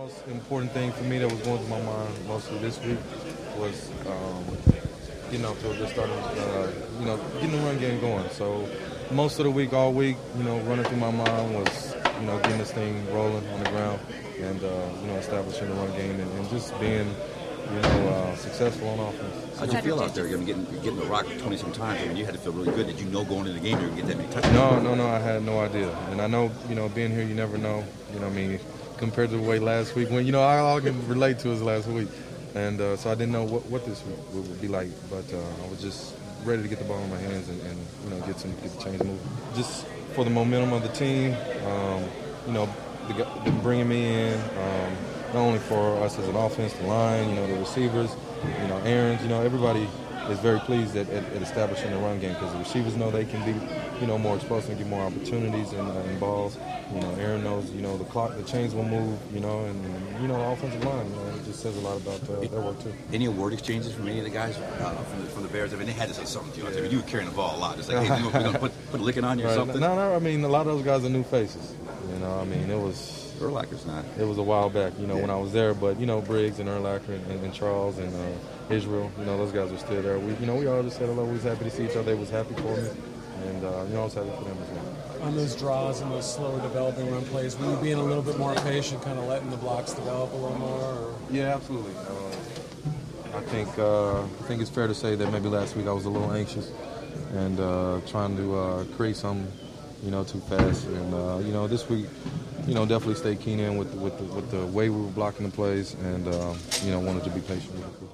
most important thing for me that was going through my mind mostly this week was getting off to a good start, getting the run game going. So most of the week, all week, running through my mind was, getting this thing rolling on the ground and, establishing the run game and just being, successful on offense. How'd you feel out there? Getting the rock 20-some times. I mean, you had to feel really good. Did you know going into the game you were going to get that many touchdowns? No, I had no idea. And I know, being here, you never know. Compared to the way last week, when, all I can relate to is last week. And so I didn't know what this week would be like. But I was just ready to get the ball in my hands and get the chains moving. Just for the momentum of the team, bringing me in, not only for us as an offense, the line, the receivers, Aaron's, everybody is very pleased at establishing the run game because the receivers know they can be, more explosive and get more opportunities and balls. Aaron knows, the clock, the chains will move, and the offensive line, it just says a lot about their work too. Any award exchanges from any of the guys from the Bears? I mean, they had to say something to you. I mean, you were carrying the ball a lot. It's like, hey, we're going to put a licking on you or something? No, a lot of those guys are new faces. It was... Urlacher's not. It was a while back, when I was there, but Briggs and Urlacher and Charles and Israel, those guys were still there. We all just said hello. We was happy to see each other. They was happy for me, and I was happy for them as well. On those draws and those slower developing run plays, were you being a little bit more patient, kind of letting the blocks develop a little more? Or? Yeah, absolutely. I think it's fair to say that maybe last week I was a little anxious and trying to create something, too fast, and this week. Definitely stay keen in with the way we were blocking the plays and, wanted to be patient with it.